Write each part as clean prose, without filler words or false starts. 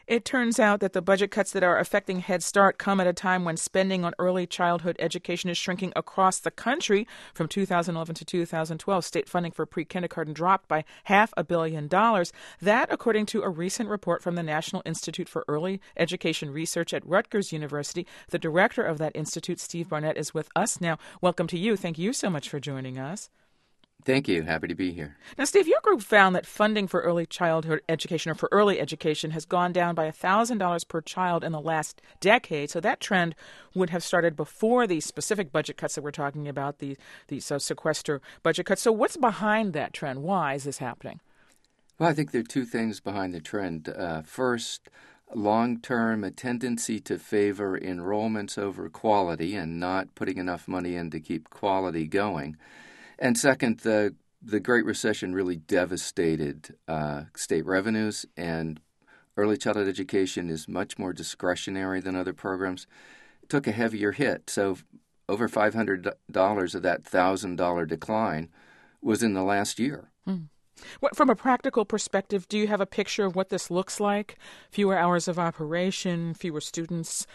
It turns out that the budget cuts that are affecting Head Start come at a time when spending on early childhood education is shrinking across the country. From 2011 to 2012, state funding for pre-kindergarten dropped by $500 million. That, according to a recent report from the National Institute for Early Education Research at Rutgers University. The director of that institute, Steve Barnett, is with us now. Welcome to you. Thank you so much for joining us. Thank you. Happy to be here. Now, Steve, your group found that funding for early childhood education or for early education has gone down by $1,000 per child in the last decade. So that trend would have started before these specific budget cuts that we're talking about, these sequester budget cuts. So what's behind that trend? Why is this happening? Well, I think there are two things behind the trend. First, long-term, a tendency to favor enrollments over quality and not putting enough money in to keep quality going. And second, the Great Recession really devastated state revenues, and early childhood education is much more discretionary than other programs. It took a heavier hit, so over $500 of that $1,000 decline was in the last year. From a practical perspective, do you have a picture of what this looks like? Fewer hours of operation, fewer students,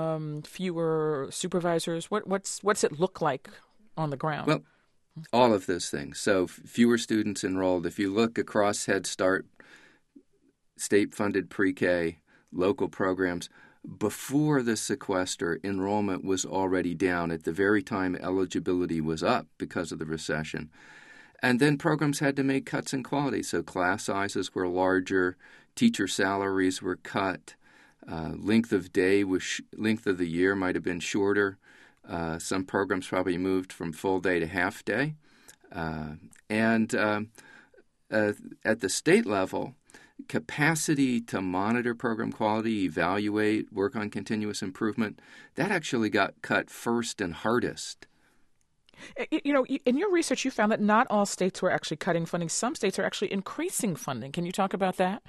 fewer supervisors. What's it look like on the ground? Well, all of those things. So fewer students enrolled. If you look across Head Start, state-funded pre-K, local programs, before the sequester, enrollment was already down at the very time eligibility was up because of the recession. And then programs had to make cuts in quality. So class sizes were larger, teacher salaries were cut, length of the year might have been shorter. Some programs probably moved from full day to half day. And at the state level, capacity to monitor program quality, evaluate, work on continuous improvement, that actually got cut first and hardest. You know, in your research, you found that not all states were actually cutting funding. Some states are actually increasing funding. Can you talk about that?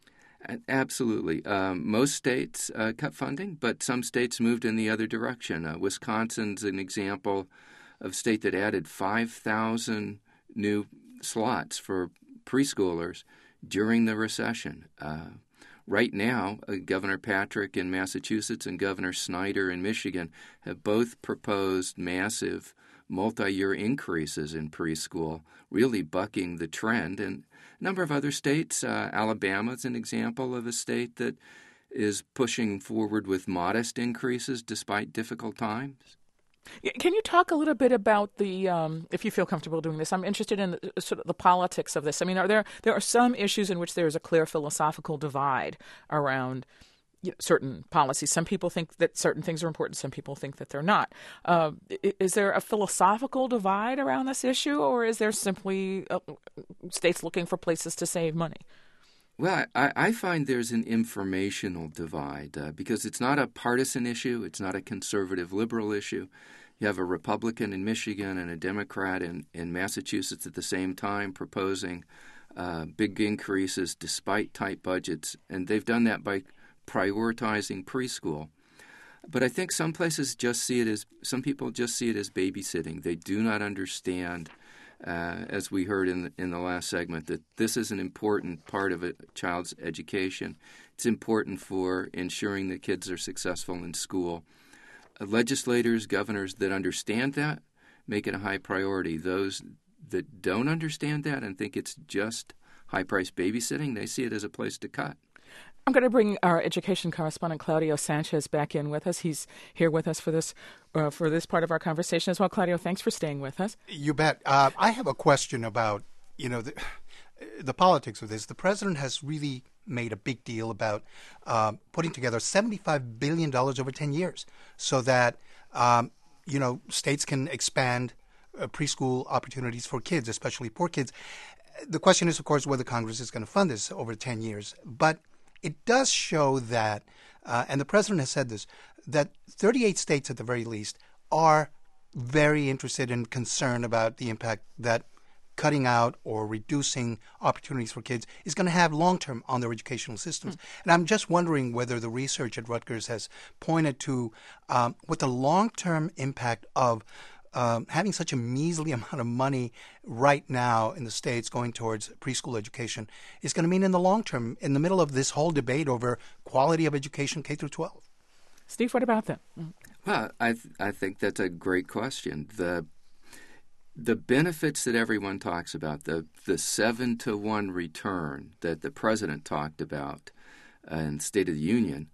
Absolutely. Most states cut funding, but some states moved in the other direction. Wisconsin's an example of a state that added 5,000 new slots for preschoolers during the recession. Right now, Governor Patrick in Massachusetts and Governor Snyder in Michigan have both proposed massive multi-year increases in preschool, really bucking the trend. And a number of other states, Alabama is an example of a state that is pushing forward with modest increases despite difficult times. Can you talk a little bit about the, if you feel comfortable doing this, I'm interested in sort of the politics of this. I mean, there are some issues in which there is a clear philosophical divide around certain policies. Some people think that certain things are important. Some people think that they're not. Is there a philosophical divide around this issue, or is there simply states looking for places to save money? Well, I find there's an informational divide because it's not a partisan issue. It's not a conservative liberal issue. You have a Republican in Michigan and a Democrat in Massachusetts at the same time proposing big increases despite tight budgets, and they've done that by prioritizing preschool. But I think some people just see it as babysitting. They do not understand, as we heard in the last segment, that this is an important part of a child's education. It's important for ensuring that kids are successful in school. Legislators, governors that understand that make it a high priority. Those that don't understand that and think it's just high-priced babysitting, they see it as a place to cut. I'm going to bring our education correspondent Claudio Sanchez back in with us. He's here with us for this part of our conversation as well. Claudio, thanks for staying with us. You bet. I have a question about the politics of this. The president has really made a big deal about putting together $75 billion over 10 years so that states can expand preschool opportunities for kids, especially poor kids. The question is, of course, whether Congress is going to fund this over 10 years. But it does show that, and the president has said this, that 38 states at the very least are very interested and concerned about the impact that cutting out or reducing opportunities for kids is going to have long-term on their educational systems. And I'm just wondering whether the research at Rutgers has pointed to what the long-term impact of having such a measly amount of money right now in the States going towards preschool education is going to mean in the long term, in the middle of this whole debate over quality of education K through 12? Steve, what about that? Well, I think that's a great question. The benefits that everyone talks about, the 7-to-1 return that the president talked about in State of the Union,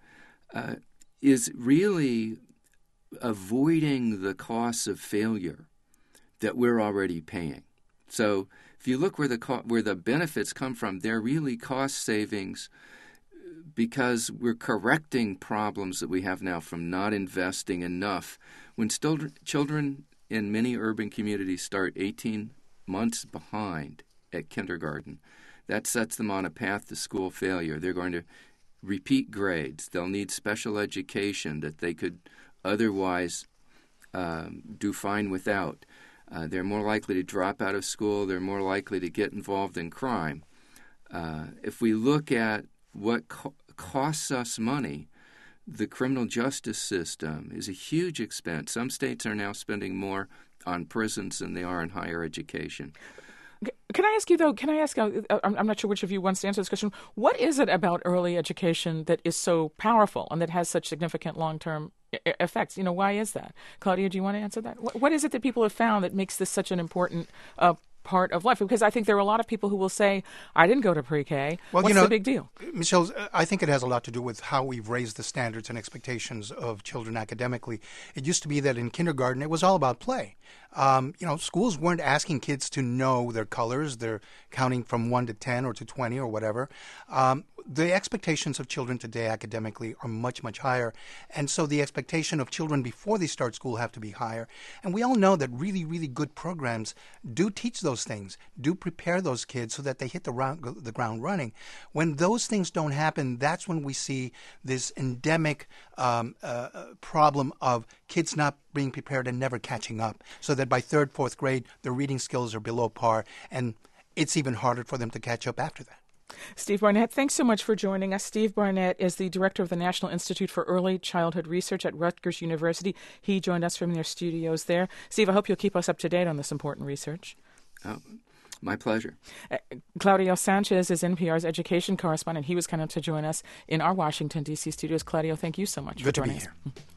is really avoiding the costs of failure that we're already paying. So if you look where the benefits come from, they're really cost savings because we're correcting problems that we have now from not investing enough. When children in many urban communities start 18 months behind at kindergarten, that sets them on a path to school failure. They're going to repeat grades. They'll need special education that they could otherwise do fine without. They're more likely to drop out of school. They're more likely to get involved in crime. If we look at what costs us money, the criminal justice system is a huge expense. Some states are now spending more on prisons than they are in higher education. Can I ask you, though, I'm not sure which of you wants to answer this question. What is it about early education that is so powerful and that has such significant long-term effects? Why is that? Claudia, do you want to answer that? What is it that people have found that makes this such an important part of life? Because I think there are a lot of people who will say, I didn't go to pre-K. Well, what's the big deal? Michelle, I think it has a lot to do with how we've raised the standards and expectations of children academically. It used to be that in kindergarten, it was all about play. Schools weren't asking kids to know their colors. They're counting from 1 to 10 or to 20 or whatever. The expectations of children today academically are much, much higher. And so the expectation of children before they start school have to be higher. And we all know that really, really good programs do teach those things, do prepare those kids so that they hit the ground running. When those things don't happen, that's when we see this endemic problem of kids not being prepared and never catching up, so that by third, fourth grade, their reading skills are below par, and it's even harder for them to catch up after that. Steve Barnett, thanks so much for joining us. Steve Barnett is the director of the National Institute for Early Childhood Research at Rutgers University. He joined us from their studios there. Steve, I hope you'll keep us up to date on this important research. Oh, my pleasure. Claudio Sanchez is NPR's education correspondent. He was kind enough to join us in our Washington, D.C. studios. Claudio, thank you so much for joining us. Good to be here.